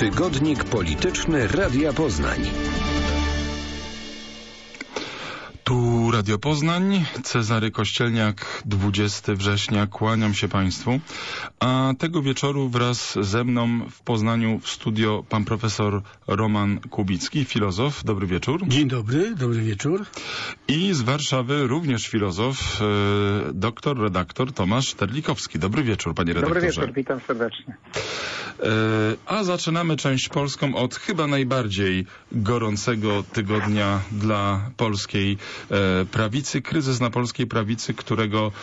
Tygodnik Polityczny Radia Poznań. Tu Radio Poznań, Cezary Kościelniak, 20 września, kłaniam się Państwu. A tego wieczoru wraz ze mną w Poznaniu w studio pan profesor Roman Kubicki, filozof. Dobry wieczór. Dzień dobry, dobry wieczór. I z Warszawy również filozof, redaktor Tomasz Terlikowski. Dobry wieczór, panie redaktorze. Dobry wieczór, witam serdecznie. A zaczynamy część polską od chyba najbardziej gorącego tygodnia dla polskiej prawicy. Kryzys na polskiej prawicy, którego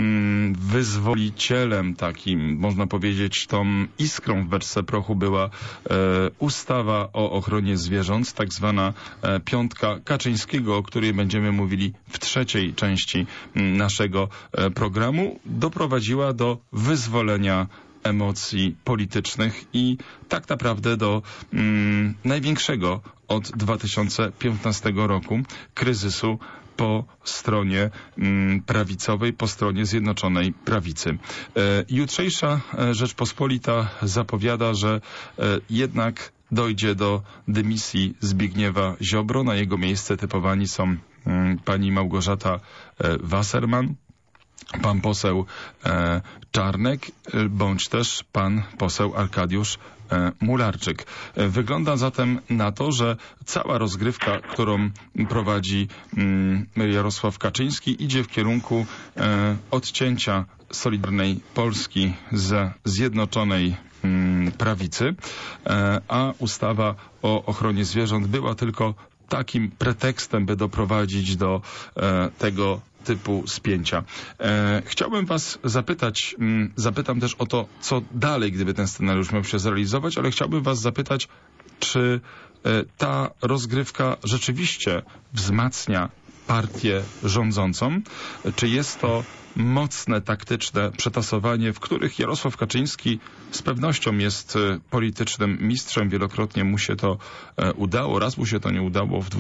wyzwolicielem takim, można powiedzieć, tą iskrą w beczce prochu była ustawa o ochronie zwierząt, tak zwana piątka Kaczyńskiego, o której będziemy mówili w trzeciej części naszego programu, doprowadziła do wyzwolenia emocji politycznych i tak naprawdę do największego od 2015 roku kryzysu po stronie prawicowej, po stronie Zjednoczonej Prawicy. Jutrzejsza Rzeczpospolita zapowiada, że jednak dojdzie do dymisji Zbigniewa Ziobro. Na jego miejsce typowani są pani Małgorzata Wasserman, pan poseł Czarnek, bądź też pan poseł Arkadiusz Mularczyk. Wygląda zatem na to, że cała rozgrywka, którą prowadzi Jarosław Kaczyński, idzie w kierunku odcięcia Solidarnej Polski ze Zjednoczonej Prawicy, a ustawa o ochronie zwierząt była tylko takim pretekstem, by doprowadzić do tego typu spięcia. Chciałbym was zapytać, zapytam też o to, co dalej, gdyby ten scenariusz miał się zrealizować, ale chciałbym was zapytać, czy ta rozgrywka rzeczywiście wzmacnia partię rządzącą, czy jest to mocne, taktyczne przetasowanie, w których Jarosław Kaczyński z pewnością jest politycznym mistrzem. Wielokrotnie mu się to udało. Raz mu się to nie udało w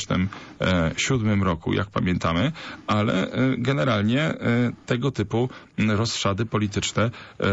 2007 roku, jak pamiętamy, ale generalnie tego typu rozszady polityczne,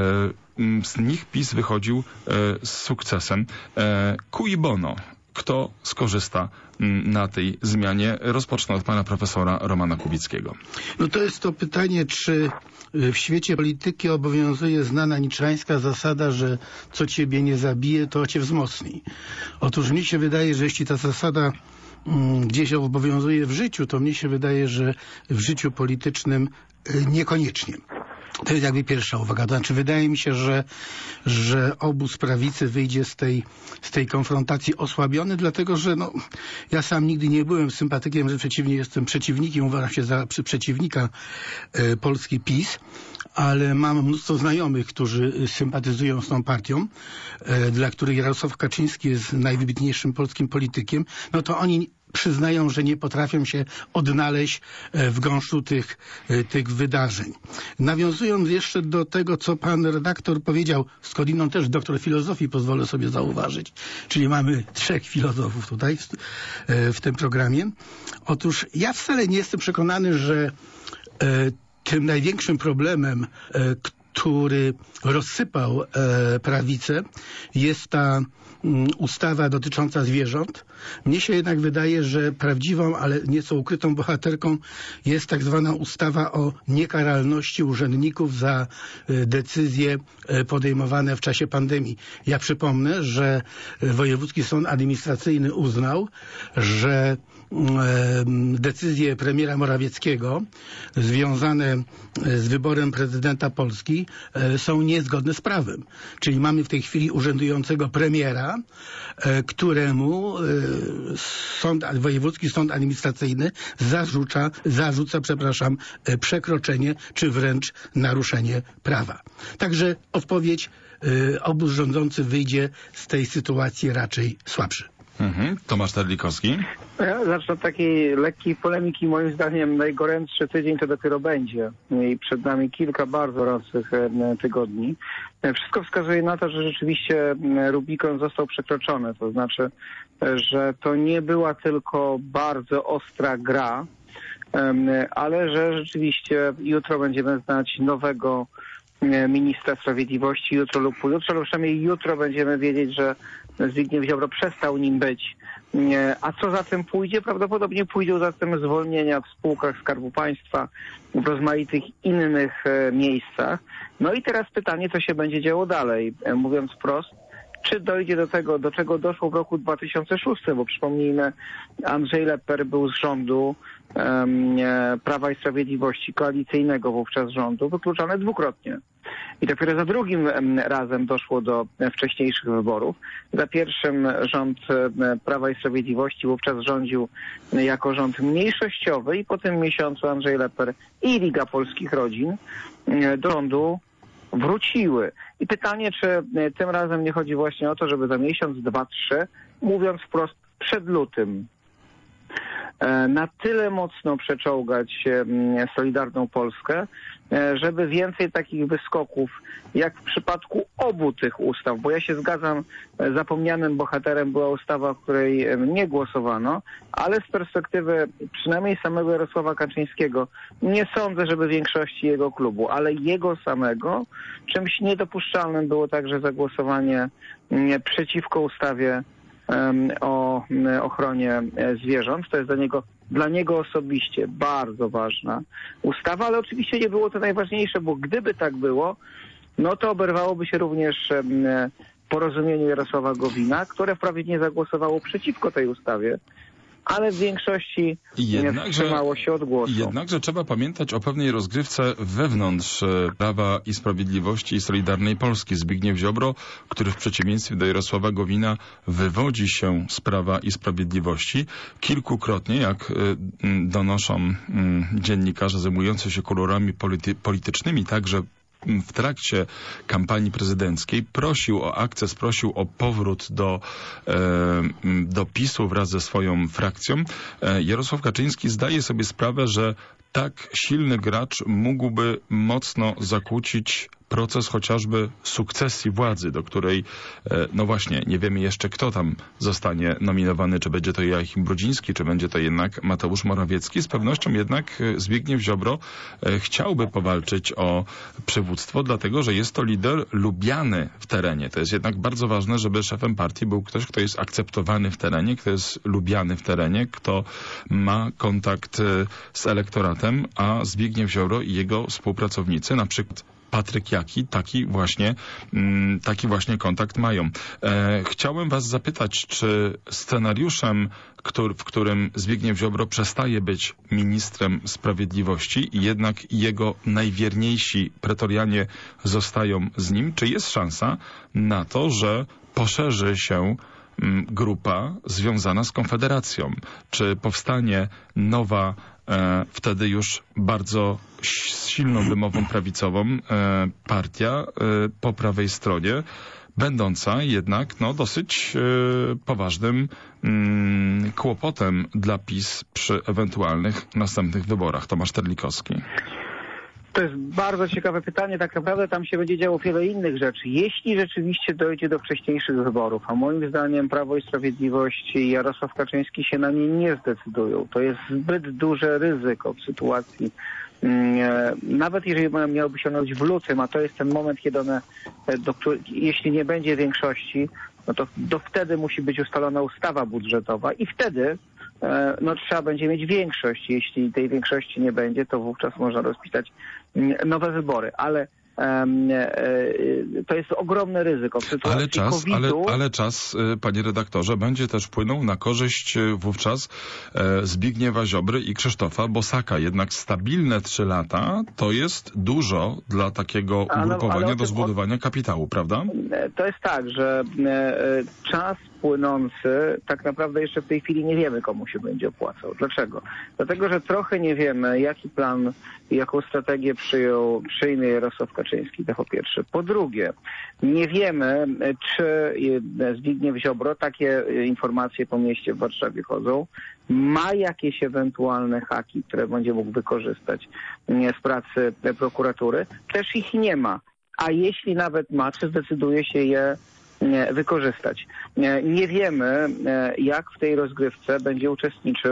z nich PiS wychodził z sukcesem. Cui bono? Kto skorzysta na tej zmianie? Rozpocznę od pana profesora Romana Kubickiego. No to jest to pytanie, czy w świecie polityki obowiązuje znana niczańska zasada, że co ciebie nie zabije, to cię wzmocni. Otóż mnie się wydaje, że jeśli ta zasada gdzieś obowiązuje w życiu, to mnie się wydaje, że w życiu politycznym niekoniecznie. To jest jakby pierwsza uwaga. To znaczy, wydaje mi się, że obóz prawicy wyjdzie z tej konfrontacji osłabiony, dlatego że ja sam nigdy nie byłem sympatykiem, że przeciwnie jestem przeciwnikiem, uważam się za przeciwnika Polski PiS, ale mam mnóstwo znajomych, którzy sympatyzują z tą partią, dla których Jarosław Kaczyński jest najwybitniejszym polskim politykiem. No to oni przyznają, że nie potrafią się odnaleźć w gąszczu tych wydarzeń. Nawiązując jeszcze do tego, co pan redaktor powiedział, skądinąd też doktor filozofii, pozwolę sobie zauważyć, czyli mamy 3 filozofów tutaj w tym programie. Otóż ja wcale nie jestem przekonany, że tym największym problemem, który rozsypał prawicę, jest ta ustawa dotycząca zwierząt. Mnie się jednak wydaje, że prawdziwą, ale nieco ukrytą bohaterką jest tak zwana ustawa o niekaralności urzędników za decyzje podejmowane w czasie pandemii. Ja przypomnę, że Wojewódzki Sąd Administracyjny uznał, że decyzje premiera Morawieckiego związane z wyborem prezydenta Polski są niezgodne z prawem. Czyli mamy w tej chwili urzędującego premiera, któremu Wojewódzki Sąd Administracyjny zarzuca przekroczenie czy wręcz naruszenie prawa. Także odpowiedź, obóz rządzący wyjdzie z tej sytuacji raczej słabszy. Tomasz Terlikowski. Ja zacznę od takiej lekkiej polemiki. Moim zdaniem najgorętszy tydzień to dopiero będzie. I przed nami kilka bardzo gorących tygodni. Wszystko wskazuje na to, że rzeczywiście Rubikon został przekroczony. To znaczy, że to nie była tylko bardzo ostra gra, ale że rzeczywiście jutro będziemy znać nowego ministra sprawiedliwości jutro lub pojutrze, lub przynajmniej jutro będziemy wiedzieć, że Zbigniew Ziobro przestał nim być. A co za tym pójdzie? Prawdopodobnie pójdą za tym zwolnienia w spółkach Skarbu Państwa, w rozmaitych innych miejscach. No i teraz pytanie, co się będzie działo dalej. Mówiąc wprost, czy dojdzie do tego, do czego doszło w roku 2006, bo przypomnijmy, Andrzej Lepper był z rządu Prawa i Sprawiedliwości, koalicyjnego wówczas rządu, wykluczony dwukrotnie. I dopiero za drugim razem doszło do wcześniejszych wyborów. Za pierwszym rząd Prawa i Sprawiedliwości wówczas rządził jako rząd mniejszościowy i po tym miesiącu Andrzej Lepper i Liga Polskich Rodzin do rządu wróciły. I pytanie, czy tym razem nie chodzi właśnie o to, żeby za miesiąc, 2, 3, mówiąc wprost przed lutym, na tyle mocno przeczołgać Solidarną Polskę, żeby więcej takich wyskoków, jak w przypadku obu tych ustaw, bo ja się zgadzam, zapomnianym bohaterem była ustawa, w której nie głosowano, ale z perspektywy przynajmniej samego Jarosława Kaczyńskiego nie sądzę, żeby większości jego klubu, ale jego samego, czymś niedopuszczalnym było także zagłosowanie przeciwko ustawie o ochronie zwierząt. To jest dla niego osobiście bardzo ważna ustawa, ale oczywiście nie było to najważniejsze, bo gdyby tak było, no to oberwałoby się również porozumieniu Jarosława Gowina, które wprawdzie nie zagłosowało przeciwko tej ustawie, ale w większości wstrzymało się od głosu. Jednakże trzeba pamiętać o pewnej rozgrywce wewnątrz Prawa i Sprawiedliwości i Solidarnej Polski. Zbigniew Ziobro, który w przeciwieństwie do Jarosława Gowina wywodzi się z Prawa i Sprawiedliwości, kilkukrotnie, jak donoszą dziennikarze zajmujący się kolorami politycznymi, także w trakcie kampanii prezydenckiej prosił o akces, prosił o powrót do PiS-u wraz ze swoją frakcją. Jarosław Kaczyński zdaje sobie sprawę, że tak silny gracz mógłby mocno zakłócić proces chociażby sukcesji władzy, do której, no właśnie, nie wiemy jeszcze, kto tam zostanie nominowany, czy będzie to Joachim Brudziński, czy będzie to jednak Mateusz Morawiecki. Z pewnością jednak Zbigniew Ziobro chciałby powalczyć o przywództwo, dlatego że jest to lider lubiany w terenie. To jest jednak bardzo ważne, żeby szefem partii był ktoś, kto jest akceptowany w terenie, kto jest lubiany w terenie, kto ma kontakt z elektoratem, a Zbigniew Ziobro i jego współpracownicy, na przykład Patryk Jaki, taki właśnie kontakt mają. Chciałem was zapytać, czy scenariuszem, w którym Zbigniew Ziobro przestaje być ministrem sprawiedliwości i jednak jego najwierniejsi pretorianie zostają z nim, czy jest szansa na to, że poszerzy się grupa związana z Konfederacją? Czy powstanie nowa, wtedy już bardzo silną wymową prawicową partia po prawej stronie, będąca jednak dosyć poważnym kłopotem dla PiS przy ewentualnych następnych wyborach? Tomasz Terlikowski. To jest bardzo ciekawe pytanie. Tak naprawdę tam się będzie działo wiele innych rzeczy. Jeśli rzeczywiście dojdzie do wcześniejszych wyborów, a moim zdaniem Prawo i Sprawiedliwość i Jarosław Kaczyński się na nie nie zdecydują, to jest zbyt duże ryzyko w sytuacji, nawet jeżeli miałoby się odbyć w lutym, a to jest ten moment, kiedy jeśli nie będzie większości, no to wtedy musi być ustalona ustawa budżetowa i wtedy trzeba będzie mieć większość. Jeśli tej większości nie będzie, to wówczas można rozpisać nowe wybory. Ale to jest ogromne ryzyko. W sytuacji ale czas, panie redaktorze, będzie też wpłynął na korzyść wówczas Zbigniewa Ziobry i Krzysztofa Bosaka. Jednak stabilne 3 lata to jest dużo dla takiego ugrupowania do zbudowania kapitału, prawda? To jest tak, że czas płynący tak naprawdę jeszcze w tej chwili nie wiemy, komu się będzie opłacał. Dlaczego? Dlatego, że trochę nie wiemy, jaki plan, jaką strategię przyjmie Jarosław Kaczyński, to po pierwsze. Po drugie, nie wiemy, czy Zbigniew Ziobro, takie informacje po mieście w Warszawie chodzą, ma jakieś ewentualne haki, które będzie mógł wykorzystać z pracy prokuratury. Też ich nie ma. A jeśli nawet ma, czy zdecyduje się je wykorzystać. Nie wiemy, jak w tej rozgrywce będzie uczestniczył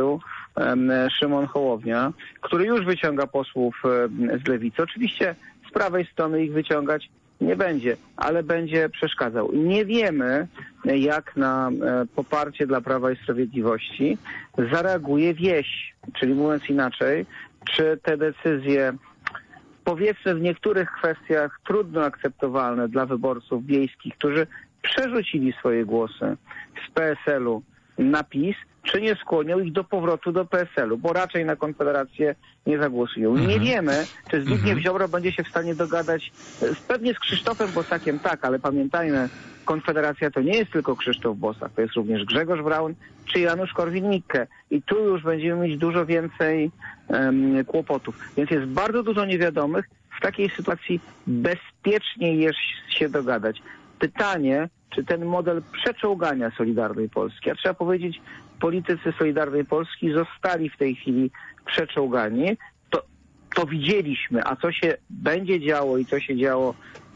Szymon Hołownia, który już wyciąga posłów z Lewicy. Oczywiście z prawej strony ich wyciągać nie będzie, ale będzie przeszkadzał. Nie wiemy, jak na poparcie dla Prawa i Sprawiedliwości zareaguje wieś. Czyli mówiąc inaczej, czy te decyzje, powiedzmy w niektórych kwestiach trudno akceptowalne dla wyborców wiejskich, którzy przerzucili swoje głosy z PSL-u na PiS, czy nie skłonią ich do powrotu do PSL-u, bo raczej na Konfederację nie zagłosują. Nie wiemy, czy Zbigniew Ziobro będzie się w stanie dogadać pewnie z Krzysztofem Bosakiem, tak, ale pamiętajmy, Konfederacja to nie jest tylko Krzysztof Bosak, to jest również Grzegorz Braun czy Janusz Korwin-Mikke i tu już będziemy mieć dużo więcej kłopotów. Więc jest bardzo dużo niewiadomych. W takiej sytuacji bezpieczniej jest się dogadać. Pytanie, czy ten model przeczołgania Solidarnej Polski, a trzeba powiedzieć, politycy Solidarnej Polski zostali w tej chwili przeczołgani, to widzieliśmy, a co się będzie działo i co się działo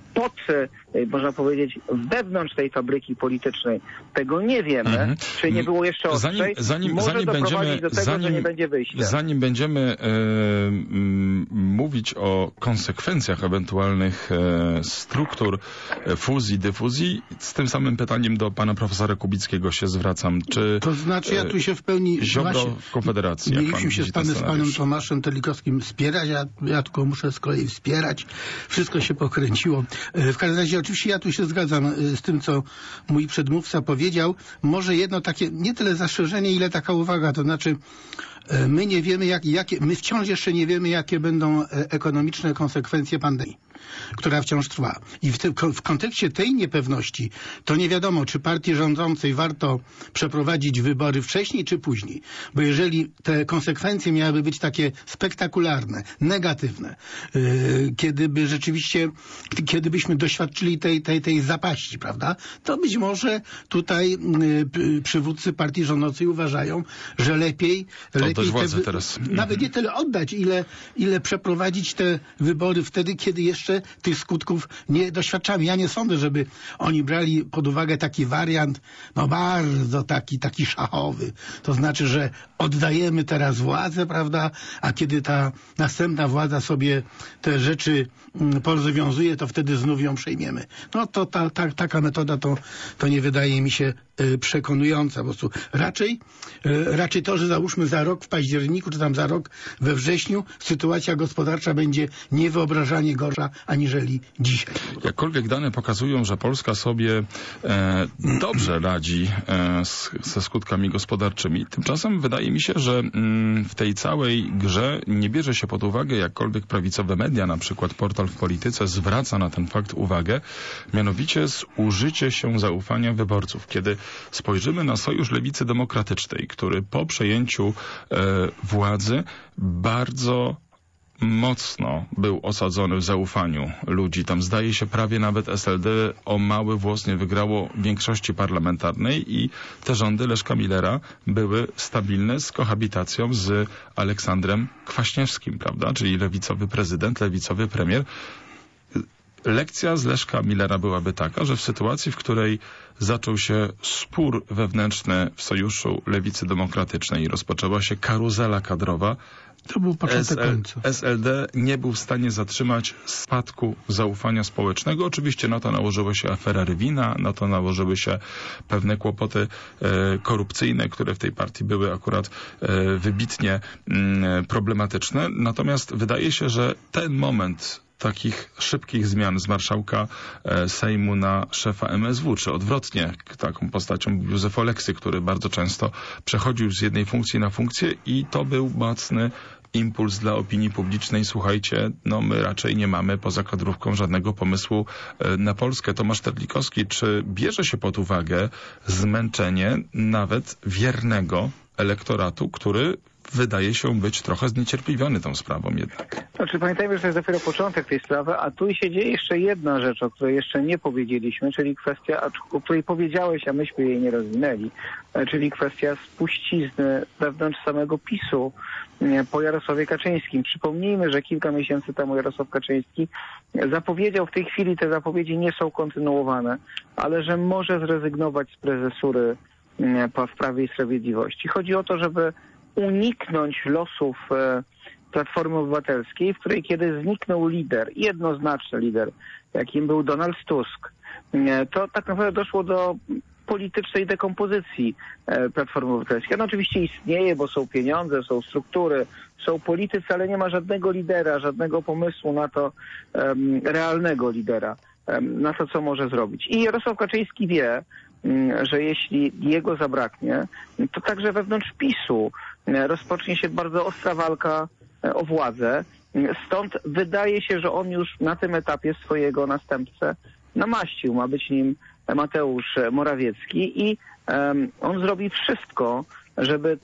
można powiedzieć, wewnątrz tej fabryki politycznej, tego nie wiemy, czy nie było jeszcze ostrzej, może doprowadzić do tego, że nie będzie wyjścia. Zanim będziemy mówić o konsekwencjach ewentualnych struktur fuzji, dyfuzji, z tym samym pytaniem do pana profesora Kubickiego się zwracam. Czy to znaczy, ja tu się w pełni... Ziobro w Konfederacji. Mieliśmy się z panem Tomaszem Telikowskim wspierać, ja tylko muszę z kolei wspierać. Wszystko się pokręciło. W każdym razie oczywiście ja tu się zgadzam z tym, co mój przedmówca powiedział. Może jedno takie, nie tyle zastrzeżenie, ile taka uwaga, to znaczy my nie wiemy, my wciąż jeszcze nie wiemy, jakie będą ekonomiczne konsekwencje pandemii, która wciąż trwa. I w kontekście tej niepewności to nie wiadomo, czy partii rządzącej warto przeprowadzić wybory wcześniej czy później. Bo jeżeli te konsekwencje miałyby być takie spektakularne, negatywne, kiedybyśmy doświadczyli tej zapaści, prawda, to być może tutaj przywódcy partii rządzącej uważają, że lepiej nawet nie tyle oddać, ile przeprowadzić te wybory wtedy, kiedy jeszcze tych skutków nie doświadczamy. Ja nie sądzę, żeby oni brali pod uwagę taki wariant, no bardzo taki szachowy. To znaczy, że oddajemy teraz władzę, prawda, a kiedy ta następna władza sobie te rzeczy porozwiązuje, to wtedy znów ją przejmiemy. No to taka metoda to nie wydaje mi się przekonująca. Po prostu raczej to, że załóżmy za rok w październiku, czy tam za rok we wrześniu sytuacja gospodarcza będzie niewyobrażalnie gorsza aniżeli dzisiaj. Jakkolwiek dane pokazują, że Polska sobie dobrze radzi ze skutkami gospodarczymi, tymczasem wydaje mi się, że w tej całej grze nie bierze się pod uwagę, jakkolwiek prawicowe media, na przykład Portal w Polityce zwraca na ten fakt uwagę, mianowicie zużycie się zaufania wyborców. Kiedy spojrzymy na Sojusz Lewicy Demokratycznej, który po przejęciu władzy bardzo mocno był osadzony w zaufaniu ludzi. Tam zdaje się prawie nawet SLD o mały włos nie wygrało większości parlamentarnej i te rządy Leszka Millera były stabilne z kohabitacją z Aleksandrem Kwaśniewskim, prawda? Czyli lewicowy prezydent, lewicowy premier. Lekcja z Leszka Millera byłaby taka, że w sytuacji, w której zaczął się spór wewnętrzny w Sojuszu Lewicy Demokratycznej i rozpoczęła się karuzela kadrowa, to był początek końca. SLD nie był w stanie zatrzymać spadku zaufania społecznego. Oczywiście na to nałożyła się afera Rywina, na to nałożyły się pewne kłopoty korupcyjne, które w tej partii były akurat wybitnie problematyczne. Natomiast wydaje się, że ten moment takich szybkich zmian z marszałka Sejmu na szefa MSW, czy odwrotnie, taką postacią Józef Oleksy, który bardzo często przechodził z jednej funkcji na funkcję i to był mocny impuls dla opinii publicznej. Słuchajcie, no my raczej nie mamy poza kadrówką żadnego pomysłu na Polskę. Tomasz Terlikowski, czy bierze się pod uwagę zmęczenie nawet wiernego elektoratu, który wydaje się być trochę zniecierpliwiony tą sprawą jednak? Znaczy pamiętajmy, że to jest dopiero początek tej sprawy, a tu się dzieje jeszcze jedna rzecz, o której jeszcze nie powiedzieliśmy, czyli kwestia, o której powiedziałeś, a myśmy jej nie rozwinęli, czyli kwestia spuścizny wewnątrz samego PiS-u po Jarosławie Kaczyńskim. Przypomnijmy, że kilka miesięcy temu Jarosław Kaczyński zapowiedział, w tej chwili te zapowiedzi nie są kontynuowane, ale że może zrezygnować z prezesury w Prawie i Sprawiedliwości. Chodzi o to, żeby uniknąć losów Platformy Obywatelskiej, w której kiedy zniknął lider, jednoznaczny lider, jakim był Donald Tusk, to tak naprawdę doszło do politycznej dekompozycji Platformy Obywatelskiej. Ona oczywiście istnieje, bo są pieniądze, są struktury, są politycy, ale nie ma żadnego lidera, żadnego pomysłu na to, realnego lidera, na to, co może zrobić. I Jarosław Kaczyński wie, że jeśli jego zabraknie, to także wewnątrz PiS-u rozpocznie się bardzo ostra walka o władzę. Stąd wydaje się, że on już na tym etapie swojego następcę namaścił. Ma być nim Mateusz Morawiecki i on zrobi wszystko, żeby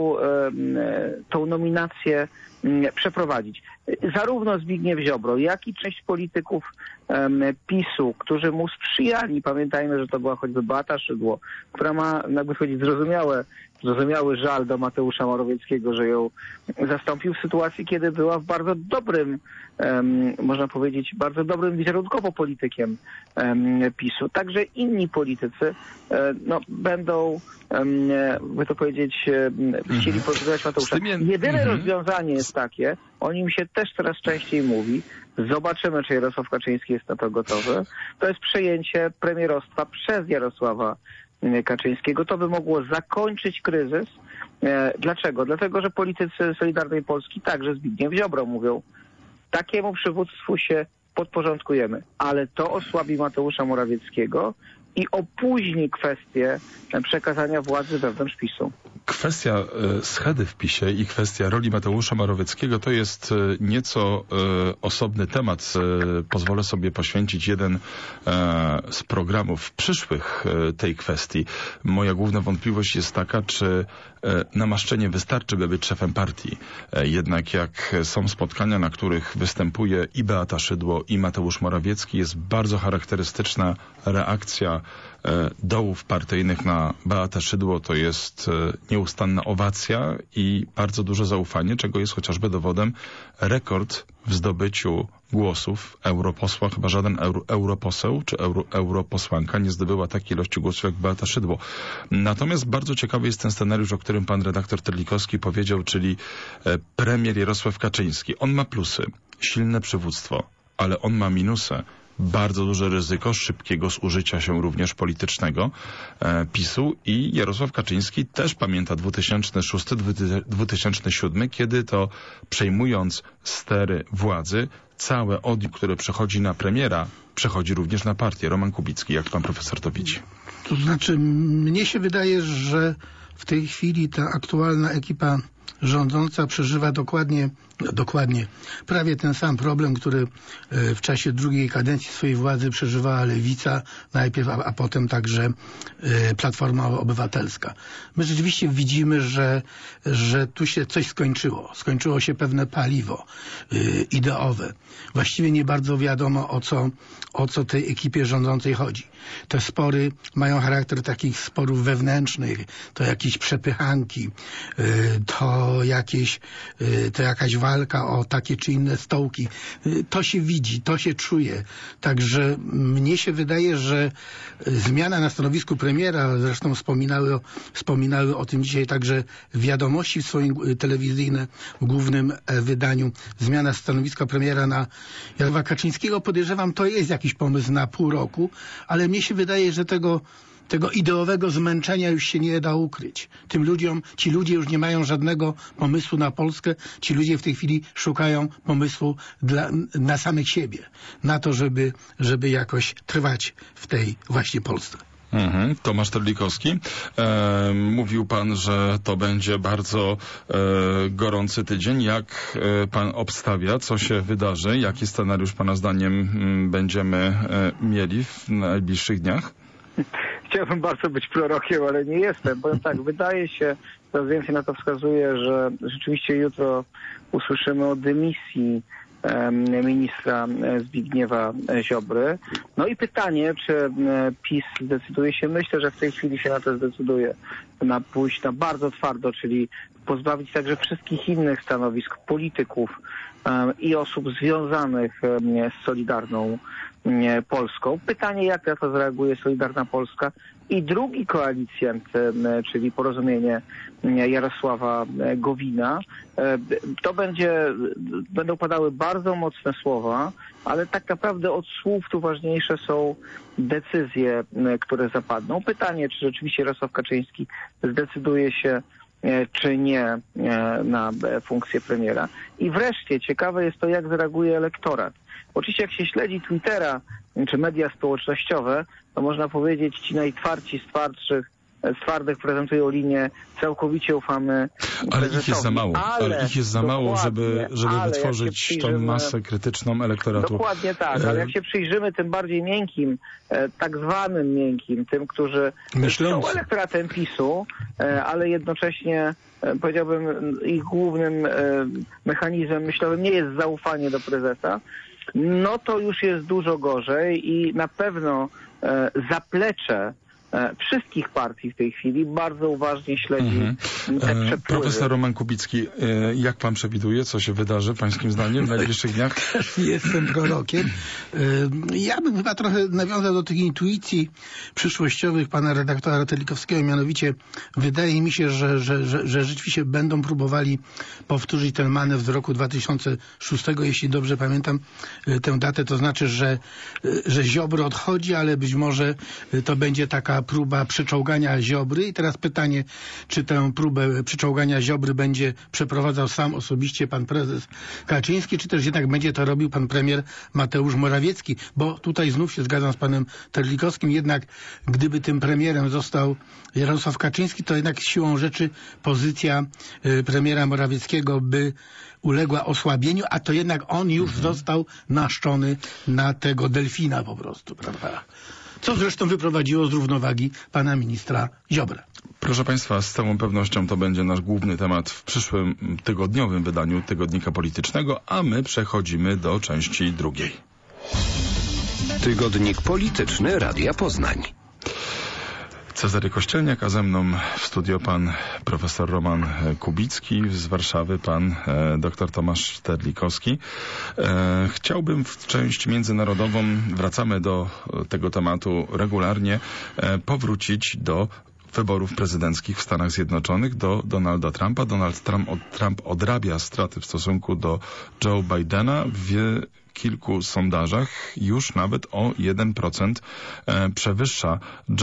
tą nominację przeprowadzić. Zarówno Zbigniew Ziobro, jak i część polityków PiS-u, którzy mu sprzyjali, pamiętajmy, że to była choćby Beata Szydło, która ma, jakby powiedzieć, zrozumiały żal do Mateusza Morawieckiego, że ją zastąpił w sytuacji, kiedy była w bardzo dobrym, można powiedzieć, bardzo dobrym wizerunkowo politykiem PiS-u. Także inni politycy będą, by to powiedzieć, chcieli podgrywać Mateusza. Jedyne rozwiązanie jest takie, o nim się też coraz częściej mówi, zobaczymy, czy Jarosław Kaczyński jest na to gotowy, to jest przejęcie premierostwa przez Jarosława Kaczyńskiego. To by mogło zakończyć kryzys. Dlaczego? Dlatego, że politycy Solidarnej Polski, także Zbigniew Ziobro, mówią, takiemu przywództwu się podporządkujemy, ale to osłabi Mateusza Morawieckiego i opóźni kwestię przekazania władzy wewnątrz PiS-u. Kwestia schedy w PiS-ie i kwestia roli Mateusza Morawieckiego to jest nieco osobny temat. Pozwolę sobie poświęcić jeden z programów przyszłych tej kwestii. Moja główna wątpliwość jest taka, czy namaszczenie wystarczy, by być szefem partii. Jednak jak są spotkania, na których występuje i Beata Szydło, i Mateusz Morawiecki, jest bardzo charakterystyczna reakcja dołów partyjnych na Beatę Szydło. To jest nieustanna owacja i bardzo duże zaufanie, czego jest chociażby dowodem rekord w zdobyciu głosów europosła. Chyba żaden europoseł czy europosłanka nie zdobyła takiej ilości głosów jak Beata Szydło. Natomiast bardzo ciekawy jest ten scenariusz, o którym pan redaktor Terlikowski powiedział, czyli premier Jarosław Kaczyński. On ma plusy, silne przywództwo, ale on ma minusy. Bardzo duże ryzyko szybkiego zużycia się również politycznego PiS-u i Jarosław Kaczyński też pamięta 2006-2007, kiedy to przejmując stery władzy, całe odium, które przechodzi na premiera, przechodzi również na partię. Roman Kubicki, jak pan profesor to widzi? To znaczy, mnie się wydaje, że w tej chwili ta aktualna ekipa rządząca przeżywa dokładnie prawie ten sam problem, który w czasie drugiej kadencji swojej władzy przeżywała Lewica najpierw, a potem także Platforma Obywatelska. My rzeczywiście widzimy, że tu się coś skończyło. Skończyło się pewne paliwo ideowe. Właściwie nie bardzo wiadomo, o co tej ekipie rządzącej chodzi. Te spory mają charakter takich sporów wewnętrznych, to jakieś przepychanki, to jakaś walka o takie czy inne stołki. To się widzi, to się czuje. Także mnie się wydaje, że zmiana na stanowisku premiera, zresztą wspominały o tym dzisiaj także Wiadomości w swoim telewizyjnym głównym wydaniu, zmiana stanowiska premiera na Jarosława Kaczyńskiego, podejrzewam, to jest jakiś pomysł na pół roku, ale mnie się wydaje, że tego ideowego zmęczenia już się nie da ukryć. Ci ludzie już nie mają żadnego pomysłu na Polskę, ci ludzie w tej chwili szukają pomysłu na samych siebie, na to, żeby jakoś trwać w tej właśnie Polsce. Tomasz Terlikowski. Mówił pan, że to będzie bardzo gorący tydzień. Jak pan obstawia, co się wydarzy? Jaki scenariusz pana zdaniem będziemy mieli w najbliższych dniach? Chciałbym bardzo być prorokiem, ale nie jestem. Powiem tak, wydaje się, coraz więcej na to wskazuje, że rzeczywiście jutro usłyszymy o dymisji ministra Zbigniewa Ziobry. No i pytanie, czy PiS zdecyduje się, myślę, że w tej chwili się na to zdecyduje, pójść na bardzo twardo, czyli pozbawić także wszystkich innych stanowisk polityków i osób związanych z Solidarną Polską. Pytanie, jak na to zareaguje Solidarna Polska i drugi koalicjant, czyli Porozumienie Jarosława Gowina. Będą padały bardzo mocne słowa, ale tak naprawdę od słów tu ważniejsze są decyzje, które zapadną. Pytanie, czy rzeczywiście Jarosław Kaczyński zdecyduje się czy nie na funkcję premiera. I wreszcie ciekawe jest to, jak zareaguje elektorat. Oczywiście jak się śledzi Twittera czy media społecznościowe, to można powiedzieć, ci najtwardsi z twardych prezentują linię całkowicie ufamy Ale ich jest za mało. Ale ich jest za mało, żeby wytworzyć tą masę krytyczną elektoratu. Dokładnie tak, ale jak się przyjrzymy tym bardziej miękkim, tak zwanym miękkim, tym, którzy są elektoratem PiS-u, ale jednocześnie powiedziałbym ich głównym mechanizmem myślowym nie jest zaufanie do prezesa, no to już jest dużo gorzej i na pewno zaplecze wszystkich partii w tej chwili bardzo uważnie śledzi te przepływy. Profesor Roman Kubicki, jak pan przewiduje, co się wydarzy pańskim zdaniem w najbliższych dniach? Też nie jestem prorokiem. Ja bym chyba trochę nawiązał do tych intuicji przyszłościowych pana redaktora Terlikowskiego, mianowicie wydaje mi się, że rzeczywiście będą próbowali powtórzyć ten manewr z roku 2006, jeśli dobrze pamiętam tę datę, to znaczy, że Ziobro odchodzi, ale być może to będzie taka próba przyczołgania Ziobry. I teraz pytanie, czy tę próbę przyczołgania Ziobry będzie przeprowadzał sam osobiście pan prezes Kaczyński, czy też jednak będzie to robił pan premier Mateusz Morawiecki, bo tutaj znów się zgadzam z panem Terlikowskim, jednak gdyby tym premierem został Jarosław Kaczyński, to jednak siłą rzeczy pozycja premiera Morawieckiego by uległa osłabieniu, a to jednak on już został naszczony na tego delfina po prostu, prawda? Co zresztą wyprowadziło z równowagi pana ministra Ziobrę. Proszę państwa, z całą pewnością to będzie nasz główny temat w przyszłym tygodniowym wydaniu Tygodnika Politycznego, a my przechodzimy do części drugiej. Tygodnik Polityczny Radia Poznań. Cezary Kościelniak, a ze mną w studio pan profesor Roman Kubicki, z Warszawy pan dr Tomasz Terlikowski. Chciałbym w części międzynarodową, wracamy do tego tematu regularnie, powrócić do wyborów prezydenckich w Stanach Zjednoczonych, do Donalda Trumpa. Donald Trump odrabia straty w stosunku do Joe Bidena. W kilku sondażach już nawet o 1% przewyższa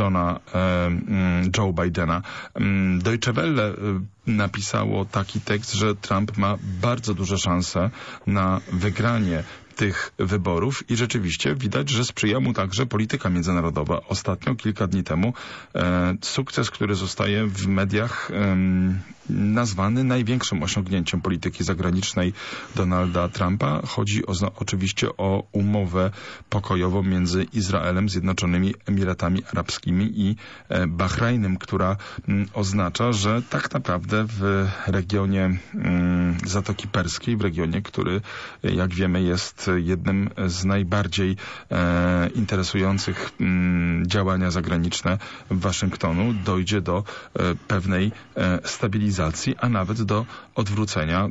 Joe Bidena. Deutsche Welle napisało taki tekst, że Trump ma bardzo duże szanse na wygranie tych wyborów i rzeczywiście widać, że sprzyja mu także polityka międzynarodowa. Ostatnio, kilka dni temu, sukces, który zostaje w mediach nazwany największym osiągnięciem polityki zagranicznej Donalda Trumpa. Chodzi oczywiście o umowę pokojową między Izraelem, Zjednoczonymi Emiratami Arabskimi i Bahrajnem, która oznacza, że tak naprawdę w regionie Zatoki Perskiej, w regionie, który, jak wiemy, jest jednym z najbardziej interesujących działania zagraniczne Waszyngtonu, dojdzie do pewnej stabilizacji, a nawet do odwrócenia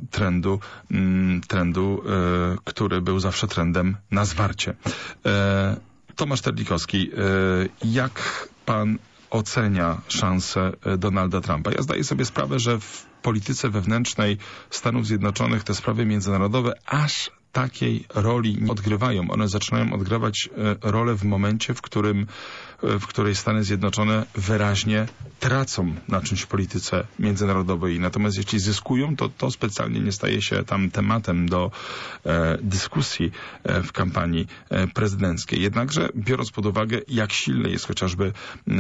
trendu, który był zawsze trendem na zwarcie. Tomasz Terlikowski, jak pan ocenia szanse Donalda Trumpa? Ja zdaję sobie sprawę, że w polityce wewnętrznej Stanów Zjednoczonych te sprawy międzynarodowe aż takiej roli nie odgrywają. One zaczynają odgrywać rolę w momencie, w której Stany Zjednoczone wyraźnie tracą na czymś w polityce międzynarodowej. Natomiast jeśli zyskują, to specjalnie nie staje się tam tematem do dyskusji w kampanii prezydenckiej. Jednakże, biorąc pod uwagę, jak silne jest chociażby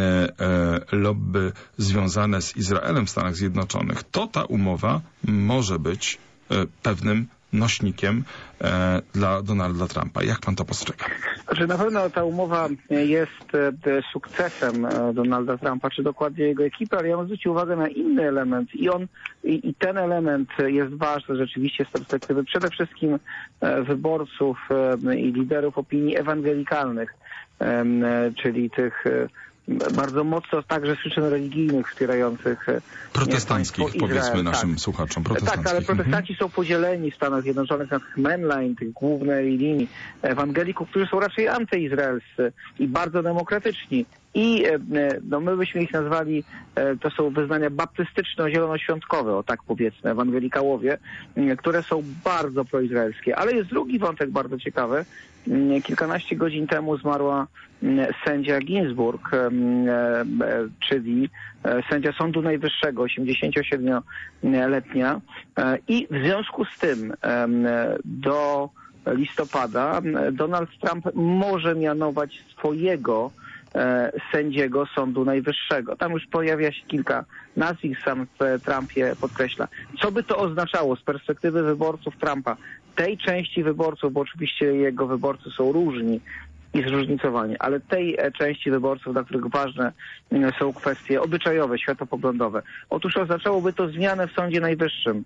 lobby związane z Izraelem w Stanach Zjednoczonych, to ta umowa może być pewnym nośnikiem dla Donalda Trumpa. Jak pan to postrzega? Znaczy, na pewno ta umowa jest sukcesem Donalda Trumpa, czy dokładnie jego ekipy, ale ja bym zwrócił uwagę na inny element i ten element jest ważny rzeczywiście z perspektywy przede wszystkim wyborców i liderów opinii ewangelikalnych, czyli tych bardzo mocno także z przyczyn religijnych wspierających protestanckich, powiedzmy naszym słuchaczom. Tak, ale protestanci są podzieleni w Stanach Zjednoczonych na mainline, tych głównej linii ewangelików, którzy są raczej antyizraelscy i bardzo demokratyczni. I my byśmy ich nazwali, to są wyznania baptystyczno-zielonoświątkowe, o tak powiedzmy, ewangelikałowie, które są bardzo proizraelskie. Ale jest drugi wątek bardzo ciekawy. Kilkanaście godzin temu zmarła sędzia Ginsburg, czyli sędzia Sądu Najwyższego, 87-letnia. I w związku z tym do listopada Donald Trump może mianować swojego sędziego Sądu Najwyższego. Tam już pojawia się kilka nazwisk, sam Trump je podkreśla. Co by to oznaczało z perspektywy wyborców Trumpa? Tej części wyborców, bo oczywiście jego wyborcy są różni i zróżnicowani, ale tej części wyborców, dla których ważne są kwestie obyczajowe, światopoglądowe. Otóż oznaczałoby to zmianę w Sądzie Najwyższym.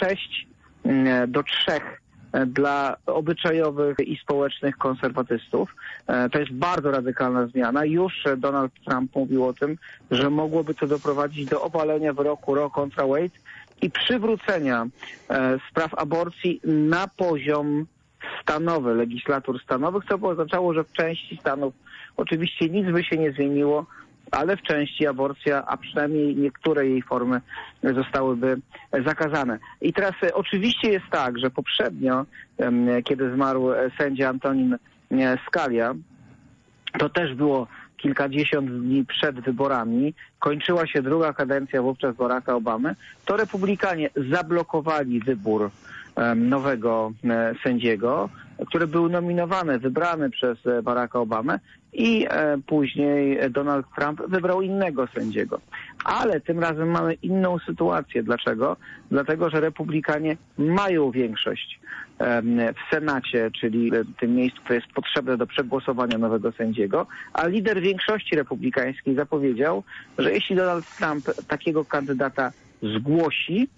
6-3 dla obyczajowych i społecznych konserwatystów. To jest bardzo radykalna zmiana. Już Donald Trump mówił o tym, że mogłoby to doprowadzić do obalenia wyroku Roe kontra Wade i przywrócenia spraw aborcji na poziom stanowy, legislatur stanowych, co by oznaczało, że w części stanów oczywiście nic by się nie zmieniło, ale w części aborcja, a przynajmniej niektóre jej formy zostałyby zakazane. I teraz oczywiście jest tak, że poprzednio, kiedy zmarł sędzia Antonin Scalia, to też było kilkadziesiąt dni przed wyborami, kończyła się druga kadencja wówczas Baracka Obamy, to republikanie zablokowali wybór nowego sędziego, który był nominowany, wybrany przez Baracka Obamę i później Donald Trump wybrał innego sędziego. Ale tym razem mamy inną sytuację. Dlaczego? Dlatego, że republikanie mają większość w Senacie, czyli w tym miejscu, które jest potrzebne do przegłosowania nowego sędziego, a lider większości republikańskiej zapowiedział, że jeśli Donald Trump takiego kandydata zgłosi,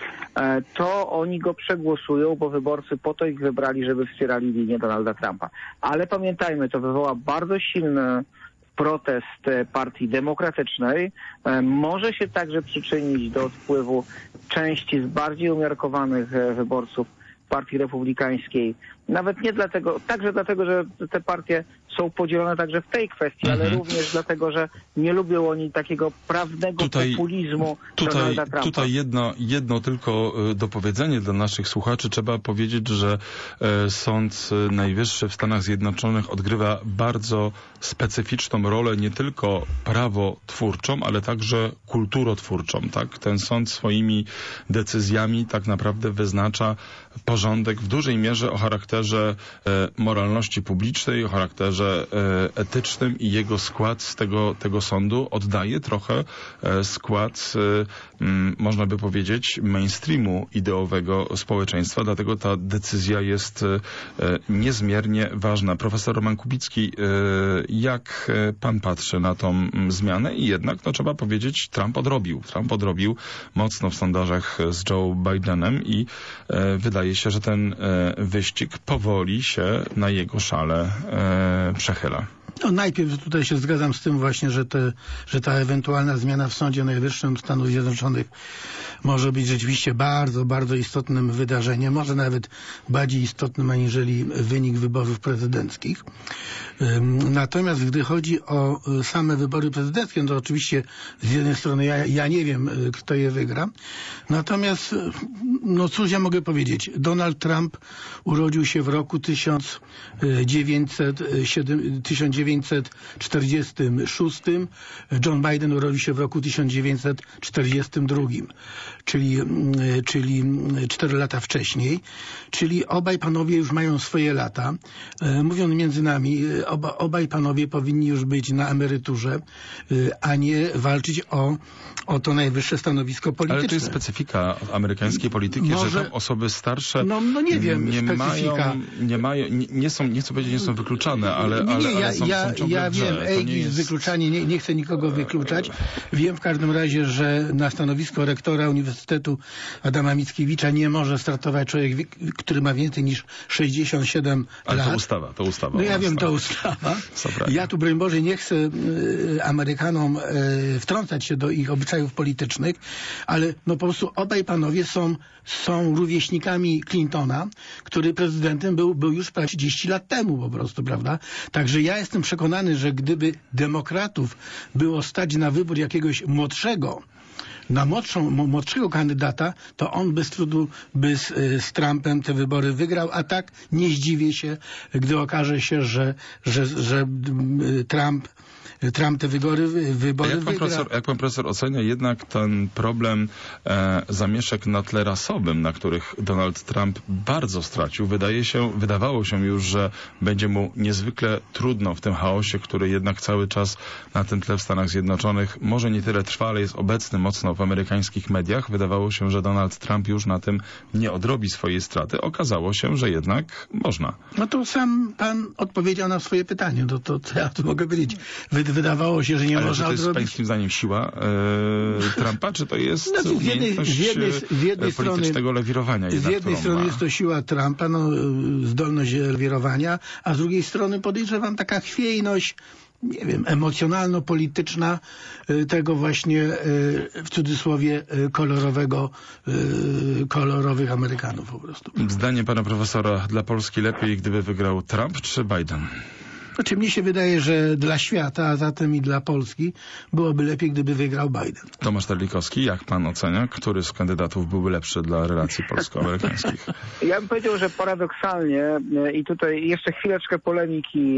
to oni go przegłosują, bo wyborcy po to ich wybrali, żeby wspierali linię Donalda Trumpa. Ale pamiętajmy, to wywoła bardzo silny protest Partii Demokratycznej. Może się także przyczynić do wpływu części z bardziej umiarkowanych wyborców Partii Republikańskiej. Nawet nie dlatego, także dlatego, że te partie są podzielone także w tej kwestii, ale również dlatego, że nie lubią oni takiego prawnego populizmu Donalda Trumpa. Tutaj jedno tylko dopowiedzenie dla naszych słuchaczy. Trzeba powiedzieć, że Sąd Najwyższy w Stanach Zjednoczonych odgrywa bardzo specyficzną rolę, nie tylko prawotwórczą, ale także kulturotwórczą. Tak? Ten sąd swoimi decyzjami tak naprawdę wyznacza porządek w dużej mierze o charakterze moralności publicznej, o charakterze etycznym i jego skład z tego sądu oddaje trochę skład, można by powiedzieć, mainstreamu ideowego społeczeństwa, dlatego ta decyzja jest niezmiernie ważna. Profesor Roman Kubicki, jak pan patrzy na tą zmianę? I jednak, trzeba powiedzieć, Trump odrobił mocno w sondażach z Joe Bidenem i wydaje się, że ten wyścig powoli się na jego szale przechyla. Najpierw tutaj się zgadzam z tym właśnie, że ta ewentualna zmiana w Sądzie Najwyższym Stanów Zjednoczonych może być rzeczywiście bardzo, bardzo istotnym wydarzeniem, może nawet bardziej istotnym aniżeli wynik wyborów prezydenckich. Natomiast gdy chodzi o same wybory prezydenckie, to oczywiście z jednej strony ja nie wiem, kto je wygra. Natomiast, cóż ja mogę powiedzieć? Donald Trump urodził się w roku 1946, John Biden urodził się w roku 1942, czyli 4 lata wcześniej, czyli obaj panowie już mają swoje lata. Mówiąc między nami, obaj panowie powinni już być na emeryturze, a nie walczyć o to najwyższe stanowisko polityczne. Ale to jest specyfika amerykańskiej polityki, że tam osoby starsze nie wiem, nie chcę powiedzieć, nie są wykluczane, ale są ciągle ja wiem, wykluczanie, nie chcę nikogo wykluczać. Wiem w każdym razie, że na stanowisko rektora Uniwersytetu Adama Mickiewicza nie może startować człowiek, który ma więcej niż 67 Ale lat. to ustawa. No ja wiem, to ustawa. Ja tu, broń Boże, nie chcę Amerykanom wtrącać się do ich obyczajów politycznych, ale no po prostu obaj panowie są rówieśnikami Clintona, który prezydentem był już prawie 30 lat temu po prostu, prawda? Także ja jestem przekonany, że gdyby demokratów było stać na wybór jakiegoś młodszego kandydata, to on bez trudu by z Trumpem te wybory wygrał, a tak nie zdziwię się, gdy okaże się, że Trump te wybory wygra. Jak pan profesor ocenia jednak ten problem zamieszek na tle rasowym, na których Donald Trump bardzo stracił? Wydawało się już, że będzie mu niezwykle trudno w tym chaosie, który jednak cały czas na tym tle w Stanach Zjednoczonych może nie tyle trwa, ale jest obecny mocno w amerykańskich mediach. Wydawało się, że Donald Trump już na tym nie odrobi swojej straty. Okazało się, że jednak można. No to sam pan odpowiedział na swoje pytanie. To co ja tu mogę powiedzieć? Wydawało się, że nie ale można czy to jest odrobić. pańskim zdaniem siła Trumpa, czy to jest umiejętność politycznego lewirowania? Z jednej strony jest to siła Trumpa, zdolność lewirowania, a z drugiej strony podejrzewam taka chwiejność, nie wiem, emocjonalno-polityczna tego właśnie w cudzysłowie kolorowych Amerykanów po prostu. Zdanie pana profesora, dla Polski lepiej, gdyby wygrał Trump czy Biden? Znaczy mnie się wydaje, że dla świata, a zatem i dla Polski byłoby lepiej, gdyby wygrał Biden. Tomasz Terlikowski, jak pan ocenia, który z kandydatów byłby lepszy dla relacji polsko-amerykańskich? Ja bym powiedział, że paradoksalnie i tutaj jeszcze chwileczkę polemiki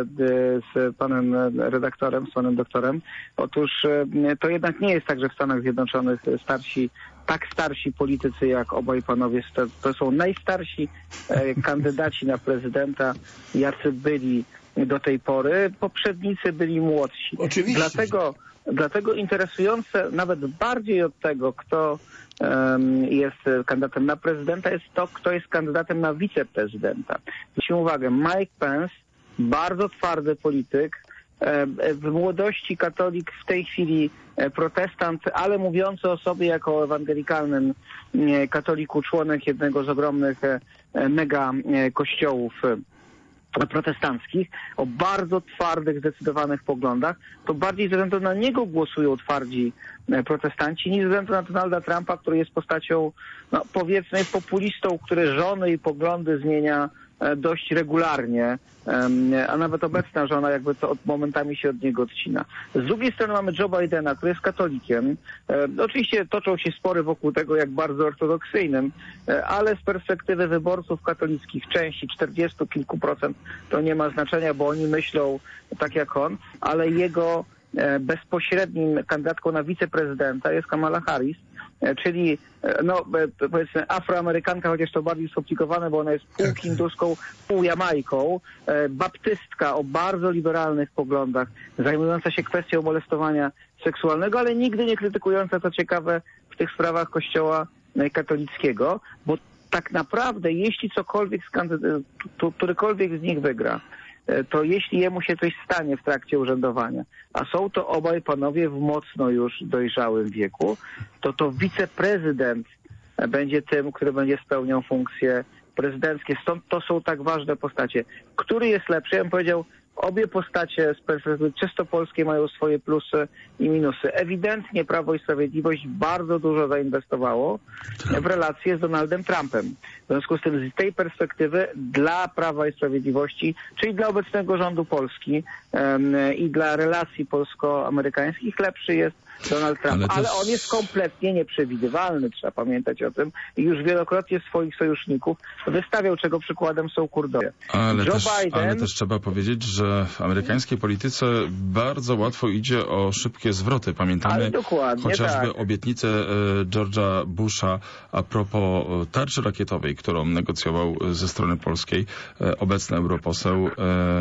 z panem redaktorem, z panem doktorem. Otóż to jednak nie jest tak, że w Stanach Zjednoczonych tak starsi politycy jak obaj panowie, to są najstarsi kandydaci na prezydenta, jacy byli do tej pory. Poprzednicy byli młodsi. Oczywiście. Dlatego interesujące nawet bardziej od tego, kto jest kandydatem na prezydenta, jest to, kto jest kandydatem na wiceprezydenta. Zwróćcie uwagę, Mike Pence, bardzo twardy polityk, w młodości katolik, w tej chwili protestant, ale mówiący o sobie jako ewangelikalnym katoliku, członek jednego z ogromnych mega kościołów protestanckich, o bardzo twardych, zdecydowanych poglądach, to bardziej ze względu na niego głosują twardzi protestanci niż ze względu na Donalda Trumpa, który jest postacią, powiedzmy, populistą, który żony i poglądy zmienia dość regularnie, a nawet obecna żona jakby to momentami się od niego odcina. Z drugiej strony mamy Joe Bidena, który jest katolikiem. Oczywiście toczą się spory wokół tego, jak bardzo ortodoksyjnym, ale z perspektywy wyborców katolickich części 40 kilku procent to nie ma znaczenia, bo oni myślą tak jak on, ale jego bezpośrednim kandydatką na wiceprezydenta jest Kamala Harris, czyli powiedzmy Afroamerykanka, chociaż to bardziej skomplikowane, bo ona jest pół hinduską, pół Jamajką, baptystka o bardzo liberalnych poglądach, zajmująca się kwestią molestowania seksualnego, ale nigdy nie krytykująca, co ciekawe, w tych sprawach Kościoła katolickiego, bo tak naprawdę jeśli którykolwiek z nich wygra, to jeśli jemu się coś stanie w trakcie urzędowania, a są to obaj panowie w mocno już dojrzałym wieku, to wiceprezydent będzie tym, który będzie spełniał funkcje prezydenckie. Stąd to są tak ważne postacie. Który jest lepszy? Ja bym powiedział, obie postacie z perspektywy czysto polskiej mają swoje plusy i minusy. Ewidentnie Prawo i Sprawiedliwość bardzo dużo zainwestowało w relacje z Donaldem Trumpem. W związku z tym z tej perspektywy dla Prawa i Sprawiedliwości, czyli dla obecnego rządu Polski i dla relacji polsko-amerykańskich lepszy jest Donald Trump. Ale on jest kompletnie nieprzewidywalny, trzeba pamiętać o tym. I już wielokrotnie swoich sojuszników wystawiał, czego przykładem są Kurdowie. Ale też trzeba powiedzieć, że w amerykańskiej polityce bardzo łatwo idzie o szybkie zwroty. Pamiętamy chociażby obietnicę George'a Busha a propos tarczy rakietowej, którą negocjował ze strony polskiej obecny europoseł